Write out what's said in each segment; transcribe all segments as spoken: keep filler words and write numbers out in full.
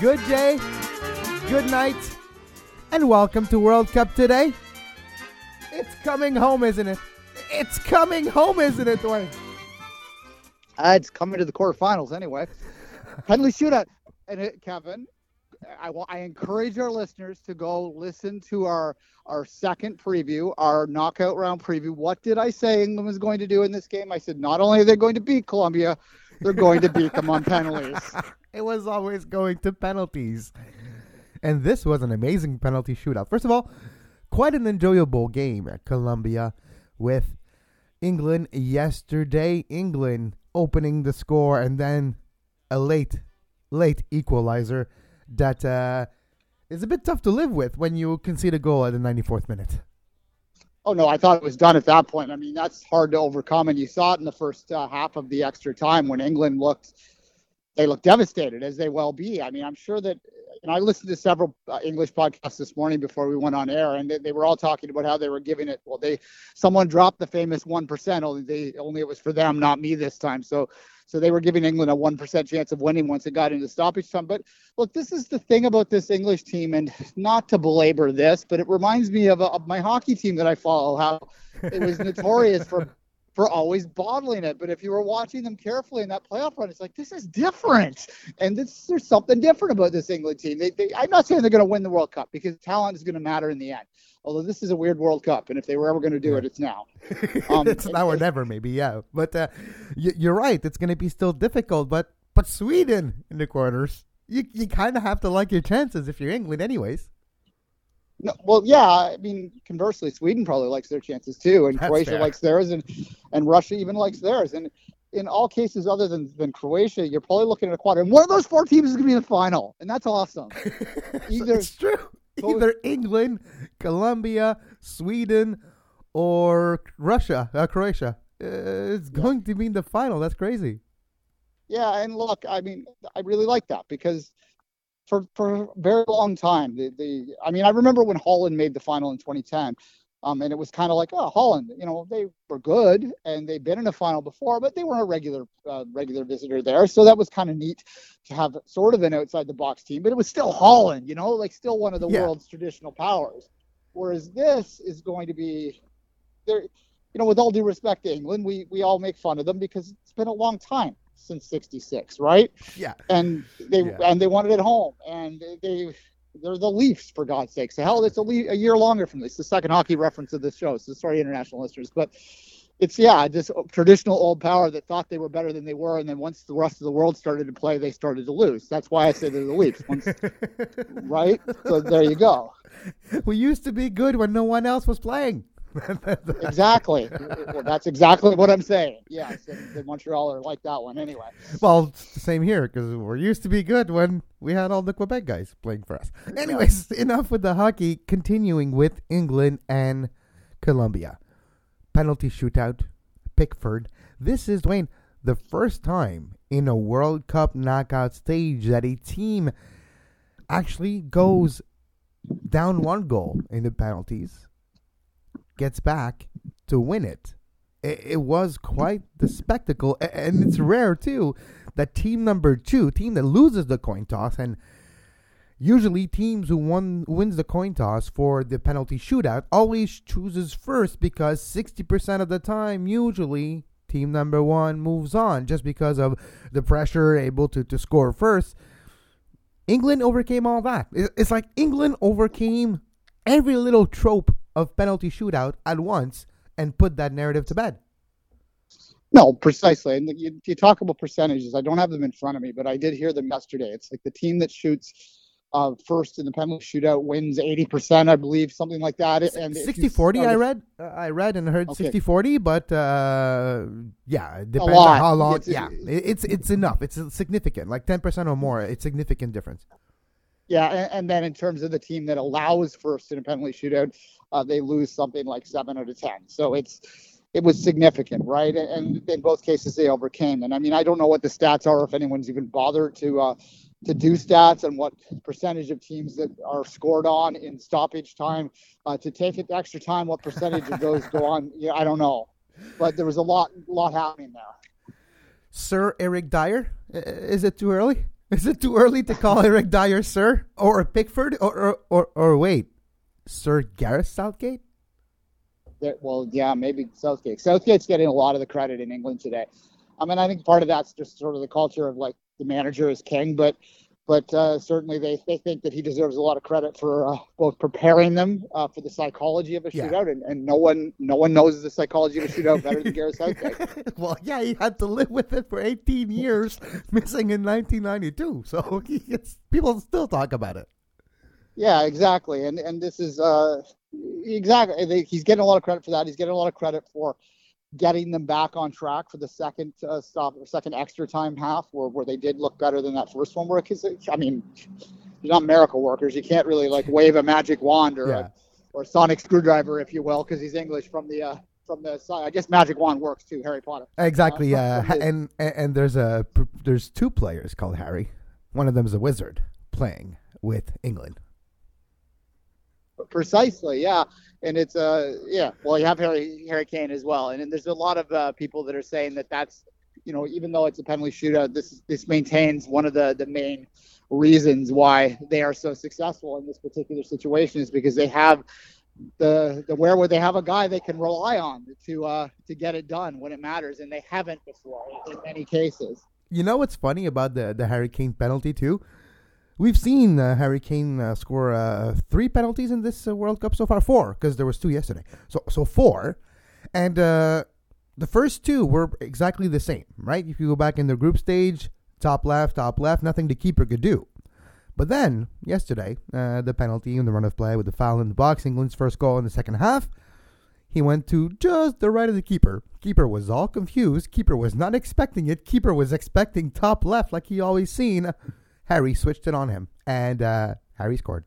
Good day, good night, and welcome to World Cup Today. It's coming home, isn't it? It's coming home, isn't it, Dwayne? Uh, it's coming to the quarterfinals anyway. Penalty shootout. And it, Kevin, I, want, I encourage our listeners to go listen to our, our second preview, our knockout round preview. What did I say England was going to do in this game? I said not only are they going to beat Colombia, they're going to beat them on penalties. It was always going to penalties. And this was an amazing penalty shootout. First of all, quite an enjoyable game at Colombia with England yesterday. England opening the score and then a late, late equalizer that uh, is a bit tough to live with when you concede a goal at the ninety-fourth minute. Oh, no, I thought it was done at that point. I mean, that's hard to overcome. And you saw it in the first uh, half of the extra time when England looked, they looked devastated, as they well be. I mean, I'm sure that, you know, I listened to several uh, English podcasts this morning before we went on air, and they, they were all talking about how they were giving it. Well, they, someone dropped the famous one percent, only they, only it was for them, not me this time. So, so they were giving England a one percent chance of winning once it got into stoppage time. But look, this is the thing about this English team, and not to belabor this, but it reminds me of, a, of my hockey team that I follow, how it was notorious for for always bottling it. But if you were watching them carefully in that playoff run, it's like, this is different. And this, there's something different about this England team. They, they, I'm not saying they're going to win the World Cup, because talent is going to matter in the end. Although this is a weird World Cup, and if they were ever going to do it, it's now. Um, it's now or never, maybe, yeah. But uh, y- you're right. It's going to be still difficult. But but Sweden in the quarters, you you kind of have to like your chances if you're England anyways. No, well, yeah. I mean, conversely, Sweden probably likes their chances too, and That's Croatia fair. likes theirs, and and Russia even likes theirs. And in all cases other than, than Croatia, you're probably looking at a quarter. And one of those four teams is going to be in the final, and that's awesome. Either it's true. Either England, Colombia, Sweden, or Russia, uh, Croatia. Uh, it's Yeah. going to be in the final. That's crazy. Yeah, and look, I mean, I really like that, because for for a very long time, the, the I mean, I remember when Holland made the final in twenty ten, um, and it was kind of like, oh, Holland, you know, they were good and they'd been in a final before, but they weren't a regular uh, regular visitor there, so that was kind of neat to have sort of an outside the box team, but it was still Holland, you know, like still one of the Yeah. world's traditional powers. Whereas this is going to be, there, you know, with all due respect to England, we we all make fun of them because it's been a long time since sixty-six, right? Yeah. And they Yeah. and they want it at home, and they, they they're the Leafs, for God's sakes. So hell, it's a, le- a year longer from this. The second hockey reference of this show. So sorry, international listeners, but it's yeah, this traditional old power that thought they were better than they were, and then once the rest of the world started to play, they started to lose. That's why I say they're the Leafs, once, right? So there you go. We used to be good when no one else was playing. Exactly. Well, that's exactly what I'm saying. Yes, and, and Montreal are like that one anyway. Well, it's the same here, because we used to be good when we had all the Quebec guys playing for us. Anyways, enough with the hockey. Continuing with England and Colombia. Penalty shootout, Pickford. This is, Dwayne, the first time in a World Cup knockout stage that a team actually goes down one goal in the penalties, gets back to win it. It, it was quite the spectacle, a- and it's rare too that team number two, team that loses the coin toss, and usually teams who won wins the coin toss for the penalty shootout always chooses first, because sixty percent of the time, usually team number one moves on just because of the pressure, able to, to score first. England overcame all that. It, it's like England overcame every little trope of penalty shootout at once and put that narrative to bed. No, precisely. And you, you talk about percentages. I don't have them in front of me, but I did hear them yesterday. It's like the team that shoots uh, first in the penalty shootout wins eighty percent, I believe, something like that. And sixty forty, I read. Uh, I read and heard Okay. sixty forty, but uh, yeah, it depends lot. on how long. It's- yeah, it, it's it's enough. It's significant, like ten percent or more. It's significant difference. Yeah, and, and then in terms of the team that allows first in a penalty shootout, uh, they lose something like seven out of ten. So it's it was significant, right? And, and in both cases, they overcame. And I mean, I don't know what the stats are, if anyone's even bothered to uh, to do stats and what percentage of teams that are scored on in stoppage time uh, to take it to extra time. What percentage of those go on? Yeah, I don't know, but there was a lot lot happening there. Sir Eric Dyer, is it too early? Is it too early to call Eric Dyer Sir or Pickford or or or, or wait, Sir Gareth Southgate? There, well, yeah, maybe Southgate. Southgate's getting a lot of the credit in England today. I mean, I think part of that's just sort of the culture of like the manager is king, but but uh, certainly they, they think that he deserves a lot of credit for uh, both preparing them uh, for the psychology of a Yeah. shootout, and, and no one no one knows the psychology of a shootout better than Gareth Southgate. Well, yeah, he had to live with it for eighteen years, missing in nineteen ninety-two. So he, it's, people still talk about it. Yeah, exactly, and and this is uh, exactly he's getting a lot of credit for that. He's getting a lot of credit for getting them back on track for the second uh, stop, or second extra time half, where, where they did look better than that first one. Where, cause, I mean, you're not miracle workers. You can't really like wave a magic wand or Yeah. a, or a sonic screwdriver, if you will, because he's English from the uh, from the side. I guess magic wand works too. Harry Potter. Exactly. Uh, Uh, from- from the- and, and and there's a there's two players called Harry. One of them is a wizard playing with England. Precisely, yeah, and it's uh, yeah. Well, you have Harry Harry Kane as well, and, and there's a lot of uh, people that are saying that that's, you know, even though it's a penalty shootout, this this maintains one of the the main reasons why they are so successful in this particular situation is because they have the the where where they have a guy they can rely on to uh to get it done when it matters, and they haven't before in many cases. You know what's funny about the the Harry Kane penalty too? We've seen uh, Harry Kane uh, score uh, three penalties in this uh, World Cup so far. Four, because there was two yesterday. So so four, and uh, the first two were exactly the same, right? If you go back in the group stage, top left, top left, nothing the keeper could do. But then yesterday, uh, the penalty in the run of play with the foul in the box, England's first goal in the second half, he went to just the right of the keeper. Keeper was all confused. Keeper was not expecting it. Keeper was expecting top left, like he always seen. Harry switched it on him, and uh, Harry scored.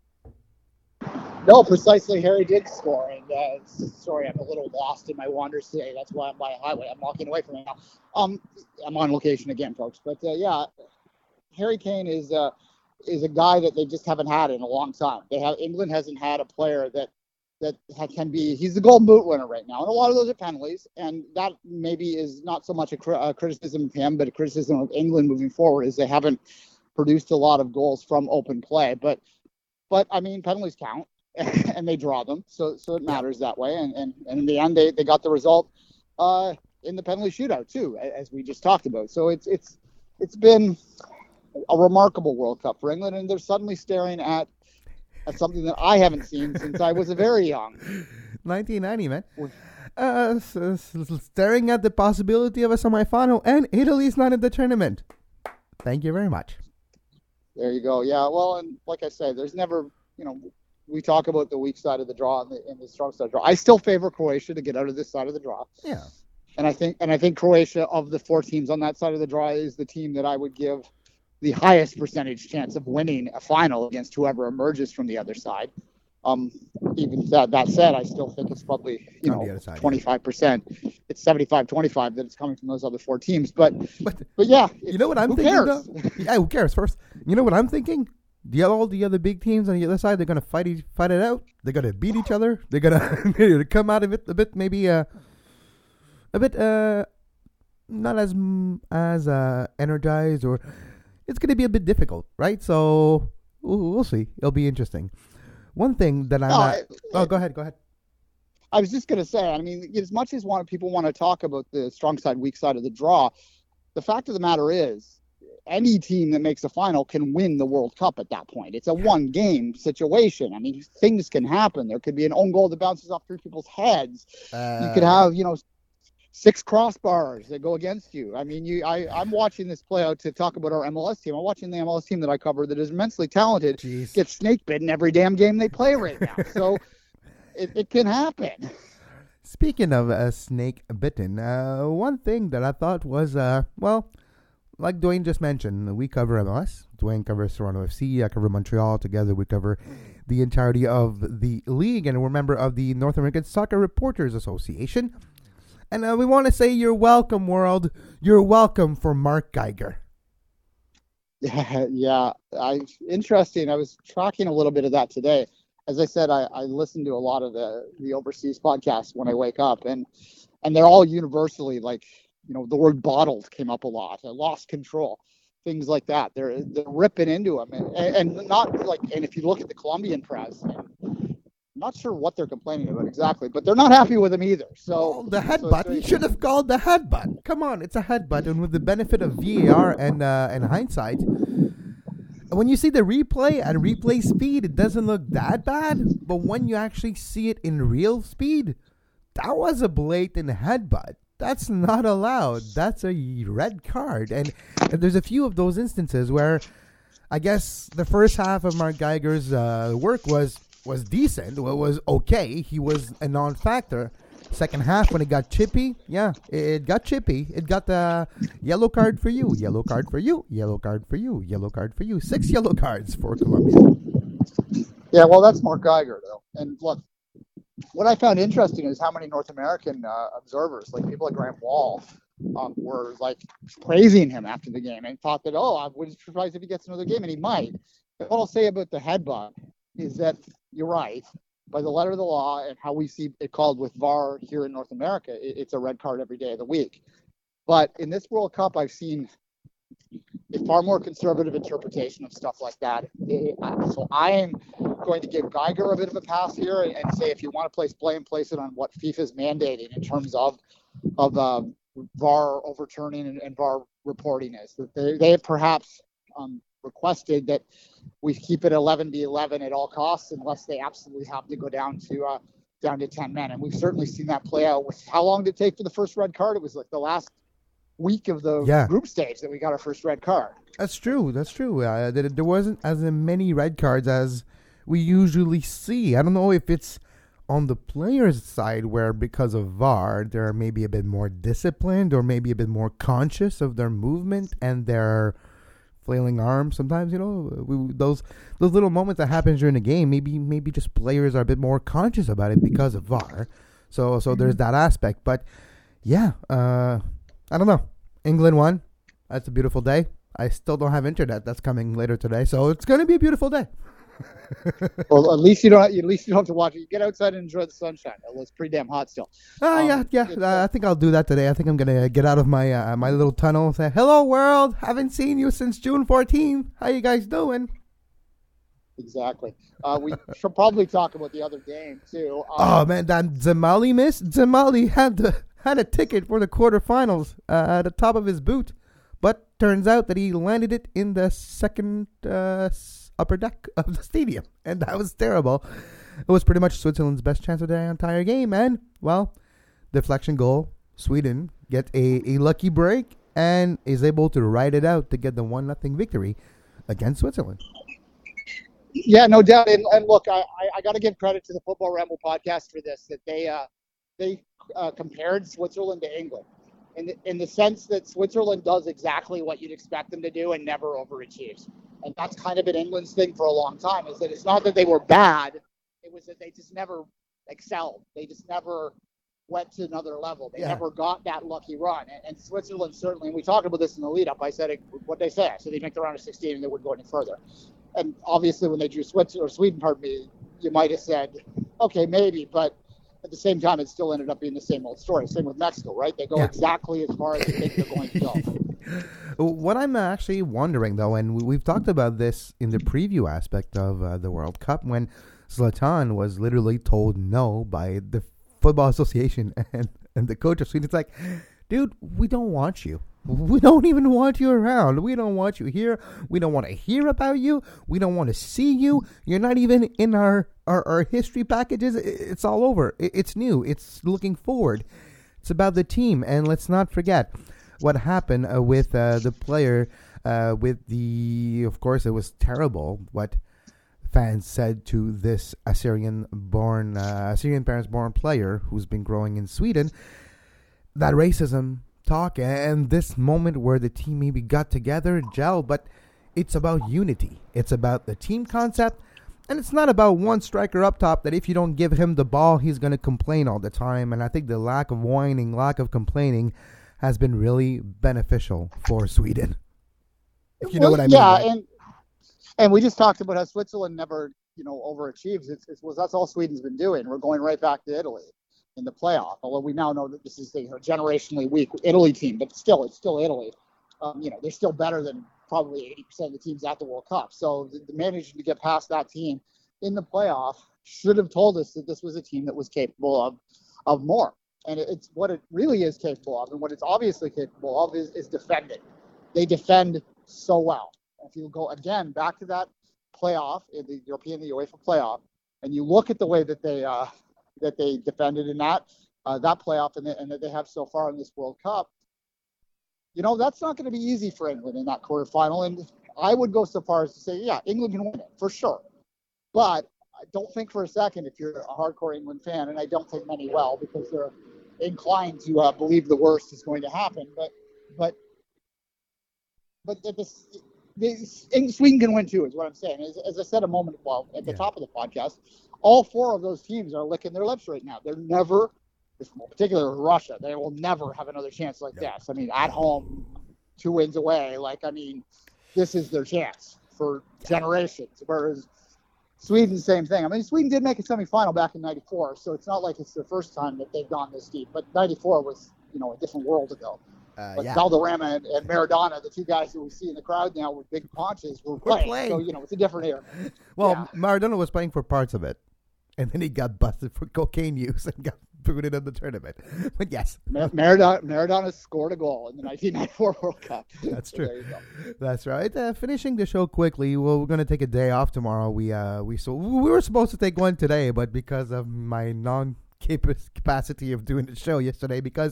No, precisely. Harry did score, and uh, sorry, I'm a little lost in my wanders today. That's why I'm by a highway. I'm walking away from it now. Um, I'm on location again, folks. But uh, yeah, Harry Kane is uh, is a guy that they just haven't had in a long time. They have England hasn't had a player that that can be. He's the Golden Boot winner right now, and a lot of those are penalties. And that maybe is not so much a, cri- a criticism of him, but a criticism of England moving forward, is they haven't produced a lot of goals from open play. But but I mean, penalties count. And they draw them, so so it matters that way. And and, and in the end, they, they got the result uh, in the penalty shootout too, as we just talked about. So it's it's it's been a remarkable World Cup for England, and they're suddenly staring at at something that I haven't seen since I was a very young. nineteen ninety, man. Uh, s- s- s- staring at the possibility of a semifinal, and Italy's not in the tournament. Thank you very much. There you go. Yeah. Well, and like I said, there's never, you know. We talk about the weak side of the draw and the, and the strong side of the draw. I still favor Croatia to get out of this side of the draw. Yeah. And I think and I think Croatia, of the four teams on that side of the draw, is the team that I would give the highest percentage chance of winning a final against whoever emerges from the other side. Um, even that, that said, I still think it's probably, you On the know, other side, yeah. twenty-five percent. It's seventy-five twenty-five that it's coming from those other four teams. But But but yeah, you know what I'm who thinking, cares? though? Yeah, who cares? First, you know what I'm thinking? The all the other big teams on the other side, they're gonna fight each, fight it out. They're gonna beat each other. They're gonna come out of it a bit, maybe uh, a bit uh, not as mm, as uh, energized, or it's gonna be a bit difficult, right? So we'll, we'll see. It'll be interesting. One thing that I'm No, not. it- Oh, go ahead. Go ahead. I was just going to say, I mean, as much as want, people want to talk about the strong side, weak side of the draw, the fact of the matter is, any team that makes a final can win the World Cup at that point. It's a one-game situation. I mean, things can happen. There could be an own goal that bounces off three people's heads. Uh, You could have, you know, six crossbars that go against you. I mean, you, I, I'm watching this play out to talk about our M L S team. I'm watching the M L S team that I cover that is immensely talented Jeez. get snake bitten every damn game they play right now. So it, it can happen. Speaking of uh, snake bitten, uh, one thing that I thought was, uh, well, like Dwayne just mentioned, we cover M L S. Dwayne covers Toronto F C. I cover Montreal. Together we cover the entirety of the league, and we're a member of the North American Soccer Reporters Association. And uh, we want to say you're welcome, world. You're welcome for Mark Geiger. Yeah, yeah. I interesting. I was tracking a little bit of that today. As I said, I, I listen to a lot of the, the overseas podcasts when I wake up, and and they're all universally like, you know, the word bottled came up a lot. I lost control. things like that. They're they're ripping into him, and, and not like. And if you look at the Colombian press, I'm not sure what they're complaining about exactly, but they're not happy with him either. So oh, the headbutt. so He should have called the headbutt. Come on, it's a headbutt, and with the benefit of V A R and uh, and hindsight, when you see the replay at replay speed, it doesn't look that bad. But when you actually see it in real speed, that was a blatant headbutt. That's not allowed. That's a red card. And, and there's a few of those instances where I guess the first half of Mark Geiger's uh, work was was decent. Well, it was okay. He was a non-factor. Second half, when it got chippy, yeah, it, it got chippy. It got the yellow card for you, yellow card for you, yellow card for you, yellow card for you. Six yellow cards for Colombia. Yeah, well, that's Mark Geiger, though. And look, what I found interesting is how many North American uh, observers, like people like Grant Wall, um, were like praising him after the game and thought that, oh, I wouldn't be surprised if he gets another game, and he might. But what I'll say about the headbutt is that you're right. By the letter of the law and how we see it called with V A R here in North America, it, it's a red card every day of the week. But in this World Cup, I've seen a far more conservative interpretation of stuff like that. It, uh, so I am going to give Geiger a bit of a pass here and, and say if you want to place blame, place it on what FIFA's mandating in terms of of um, V A R overturning and, and V A R reporting is. That they, they have perhaps um, requested that we keep it eleven v eleven at all costs unless they absolutely have to go down to uh, down to ten men. And we've certainly seen that play out. With how long did it take for the first red card? It was like the last week of the yeah. group stage that we got our first red card. That's true. That's true. Uh, there, there wasn't as many red cards as we usually see. I don't know if it's on the players' side where because of V A R, they're maybe a bit more disciplined or maybe a bit more conscious of their movement and their flailing arms. Sometimes, you know, we, those those little moments that happen during the game, maybe maybe just players are a bit more conscious about it because of V A R. So so there's that aspect. But yeah, uh, I don't know. England won. That's a beautiful day. I still don't have internet. That's coming later today, so it's going to be a beautiful day. Well, at least you don't. At least you don't have to watch it. You get outside and enjoy the sunshine. It's pretty damn hot still. Oh uh, yeah, um, yeah. Uh, I think I'll do that today. I think I'm gonna get out of my uh, my little tunnel and say, "Hello, world. Haven't seen you since June fourteenth. How you guys doing?" Exactly. Uh, we should probably talk about the other game too. Um, oh man, that Zamali miss. Zamali had the had a ticket for the quarterfinals uh, at the top of his boot, but turns out that he landed it in the second uh, upper deck of the stadium, and that was terrible. It was pretty much Switzerland's best chance of the entire game, and well, deflection goal. Sweden get a, a lucky break and is able to ride it out to get the one nothing victory against Switzerland. Yeah, no doubt. And, and look, I, I, I got to give credit to the Football Ramble podcast for this, that they uh, they uh, compared Switzerland to England in the, in the sense that Switzerland does exactly what you'd expect them to do and never overachieves. And that's kind of been England's thing for a long time, is that it's not that they were bad, it was that they just never excelled. They just never went to another level. They yeah. never got that lucky run. And, and Switzerland certainly, and we talked about this in the lead-up, I said, what they say? I said they'd make the round of sixteen and they wouldn't go any further. And obviously when they drew Switzerland, or Sweden, pardon me, you might have said, okay, maybe, but at the same time, it still ended up being the same old story. Same with Mexico, right? They go yeah. exactly as far as they think they're going to go. What I'm actually wondering, though, and we've talked about this in the preview aspect of uh, the World Cup, when Zlatan was literally told no by the Football Association and, and the coach of Sweden. It's like, dude, we don't want you. We don't even want you around. We don't want you here. We don't want to hear about you. We don't want to see you. You're not even in our, our, our history packages. It's all over. It's new. It's looking forward. It's about the team. And let's not forget what happened uh, with uh, the player, uh, with the, of course, it was terrible what fans said to this Assyrian-born, uh, Assyrian parents-born player who's been growing in Sweden. That racism talk and this moment where the team maybe got together, gel, but it's about unity. It's about the team concept, and it's not about one striker up top that if you don't give him the ball, he's going to complain all the time. And I think the lack of whining, lack of complaining has been really beneficial for Sweden. If you know well, what I mean. Yeah, right? and and we just talked about how Switzerland never, you know, overachieves. It's, it's well, that's all Sweden's been doing. We're going right back to Italy in the playoff, although we now know that this is a generationally weak Italy team, but still, it's still Italy. um, you know, they're still better than probably eighty percent of the teams at the World Cup. So the, the managing to get past that team in the playoff should have told us that this was a team that was capable of of more. And it, it's what it really is capable of, and what it's obviously capable of is, is defending. They defend so well. If you go again back to that playoff in the European, the UEFA playoff, and you look at the way that they uh, that they defended in that uh, that playoff and, the, and that they have so far in this World Cup, you know, that's not going to be easy for England in that quarterfinal. And I would go so far as to say, yeah, England can win it for sure. But I don't think for a second, if you're a hardcore England fan, and I don't think many will, because they're inclined to uh, believe the worst is going to happen. But but but this, this, Sweden can win too, is what I'm saying. As, as I said a moment well at the yeah. top of the podcast, all four of those teams are licking their lips right now. They're never, particularly Russia, they will never have another chance like yeah. this. I mean, at home, two wins away. Like, I mean, this is their chance for generations. Whereas Sweden, same thing. I mean, Sweden did make a semifinal back in ninety-four, so it's not like it's their first time that they've gone this deep. But ninety-four was, you know, a different world ago. Uh, but yeah. Valderrama and, and Maradona, the two guys that we see in the crowd now with big paunches, were playing. playing. So, you know, it's a different era. Well, yeah. Maradona was playing for parts of it, and then he got busted for cocaine use and got booted in the tournament. But yes. Mar- Maradona, Maradona scored a goal in the nineteen ninety-four World Cup. That's so true. There you go. That's right. Uh, finishing the show quickly, well, we're going to take a day off tomorrow. We uh we so we were supposed to take one today, but because of my non-capacity of doing the show yesterday, because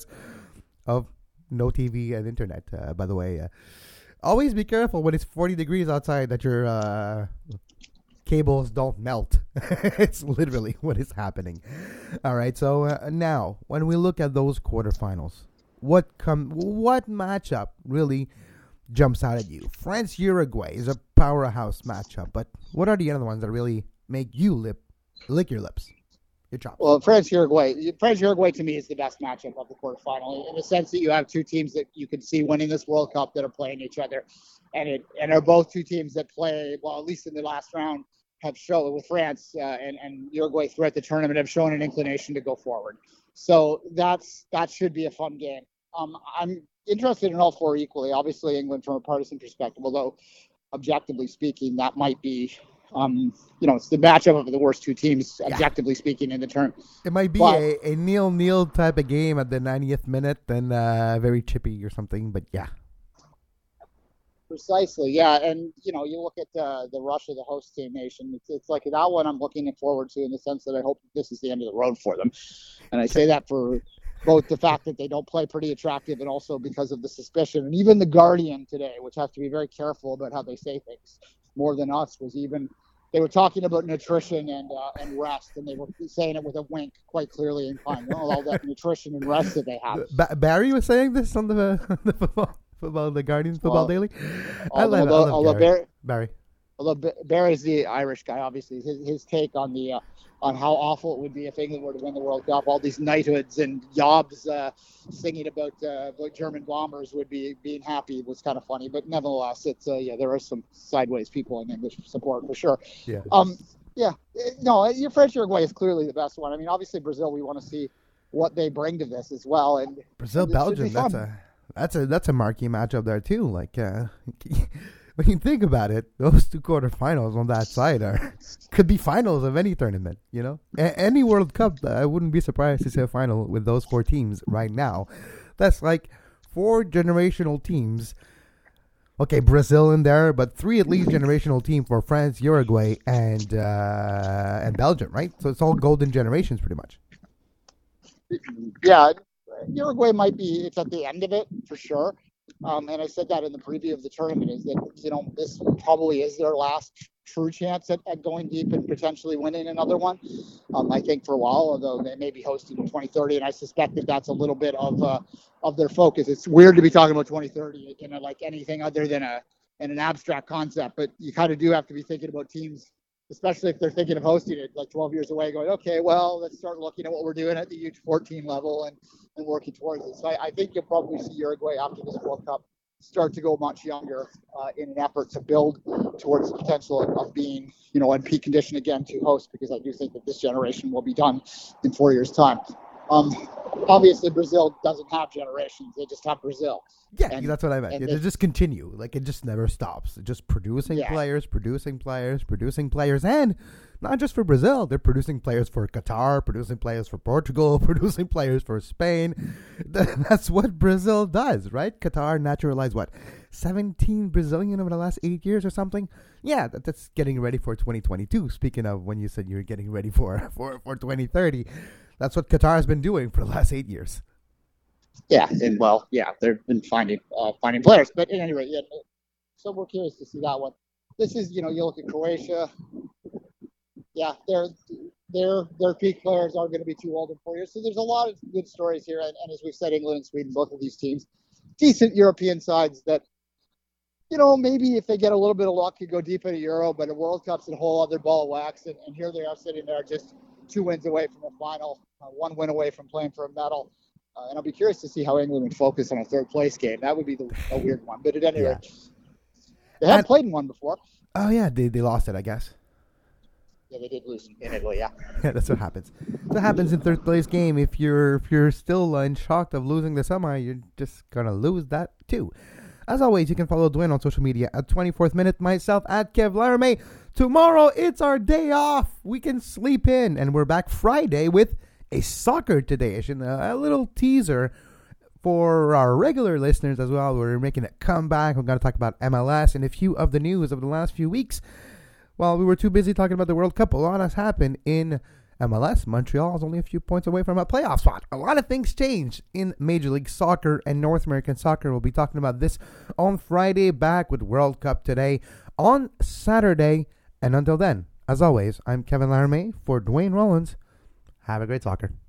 of no T V and internet, uh, by the way. Uh, always be careful when it's forty degrees outside that your uh, cables don't melt. It's literally what is happening. All right, so uh, now, when we look at those quarterfinals, what come, what matchup really jumps out at you? France-Uruguay is a powerhouse matchup, but what are the other ones that really make you lip, lick your lips? Your chops. Well, France Uruguay. France Uruguay to me is the best matchup of the quarterfinal in the sense that you have two teams that you can see winning this World Cup that are playing each other, and it and are both two teams that play well. At least in the last round, have shown with France uh, and and Uruguay throughout the tournament have shown an inclination to go forward. So that's that should be a fun game. Um, I'm interested in all four equally. Obviously, England from a partisan perspective, although objectively speaking, that might be. Um, you know, it's the matchup of the worst two teams, objectively yeah. speaking, in the term. It might be but, a, a nil-nil type of game at the ninetieth minute, and uh, very chippy or something, but yeah. Precisely, yeah. And, you know, you look at uh, the Russia, the host team nation, it's, it's like that one I'm looking forward to in the sense that I hope this is the end of the road for them. And I say that for both the fact that they don't play pretty attractive and also because of the suspicion. And even The Guardian today, which have to be very careful about how they say things, more than us, was even they were talking about nutrition and uh, and rest, and they were saying it with a wink, quite clearly inclined. Well, all that nutrition and rest that they have. Ba- Barry was saying this on the, the football, football, the Guardian Football well, Daily. I love, although, I love although Barry. Barry, Barry. Although Barry's the Irish guy, obviously, his his take on the uh, on how awful it would be if England were to win the World Cup, all these knighthoods and Jobs uh, singing about uh, about German bombers would be being happy was kind of funny. But nevertheless, it's uh, yeah, there are some sideways people in English support for sure. Yeah. Um. Yeah. No, your French Uruguay is clearly the best one. I mean, obviously Brazil, we want to see what they bring to this as well. And Brazil Belgium, that's a that's a that's a marquee matchup there too. Like. Uh, When you think about it, those two quarterfinals on that side are could be finals of any tournament. You know, a- any World Cup, I wouldn't be surprised to see a final with those four teams right now. That's like four generational teams. Okay, Brazil in there, but three at least generational team for France, Uruguay, and uh, and Belgium, right? So it's all golden generations, pretty much. Yeah, Uruguay might be. It's at the end of it for sure. Um, and I said that in the preview of the tournament is that, you know, this probably is their last true chance at, at going deep and potentially winning another one. Um, I think for a while, although they may be hosting in twenty thirty, and I suspect that that's a little bit of uh, of their focus. It's weird to be talking about twenty thirty, you know, like anything other than a and an abstract concept, but you kind of do have to be thinking about teams, especially if they're thinking of hosting it like twelve years away, going, okay, well, let's start looking at what we're doing at the U fourteen level and, and working towards it. So I, I think you'll probably see Uruguay after this World Cup start to go much younger uh, in an effort to build towards the potential of, of being, you know, in peak condition again to host, because I do think that this generation will be done in four years' time. Um, obviously, Brazil doesn't have generations; they just have Brazil. Yeah, And- that's what I meant. and It this- just continue. Like, it just never stops. Just producing Yeah. players, producing players, producing players. And not just for Brazil. They're producing players for Qatar, producing players for Portugal, producing players for Spain. That's what Brazil does, right? Qatar naturalized, what, seventeen Brazilian over the last eight years or something? Yeah, that, that's getting ready for twenty twenty-two. Speaking of when you said you were getting ready for, for, for twenty thirty, that's what Qatar has been doing for the last eight years. Yeah, and well, yeah, they've been finding uh, finding players, but at any rate, yeah. So we're curious to see that one. This is, you know, you look at Croatia. Yeah, their their their peak players are going to be too old in four years. So there's a lot of good stories here, and, and as we've said, England and Sweden, both of these teams, decent European sides that, you know, maybe if they get a little bit of luck, could go deep in a Euro, but a World Cup's a whole other ball of wax, and, and here they are sitting there just two wins away from a final, uh, one win away from playing for a medal. Uh, and I'll be curious to see how England would focus on a third place game. That would be the, a weird one. But at any Yeah. rate, they haven't And- played in one before. Oh, yeah, they, they lost it, I guess. Yeah, they did lose in Italy, yeah. Yeah, that's what happens. That's what happens in third place game. If you're if you're still uh, in shock of losing the semi, you're just gonna lose that too. As always, you can follow Dwayne on social media at twenty-fourth Minute, myself at Kev Laramie. Tomorrow, it's our day off. We can sleep in, and we're back Friday with a Soccer Today edition, a, a little teaser for our regular listeners as well. We're making a comeback. We're going to talk about M L S and a few of the news of the last few weeks. While we were too busy talking about the World Cup, a lot has happened in M L S. Montreal is only a few points away from a playoff spot. A lot of things changed in Major League Soccer and North American Soccer. We'll be talking about this on Friday, back with World Cup Today on Saturday. And until then, as always, I'm Kevin Laramie for Dwayne Rollins. Have a great soccer.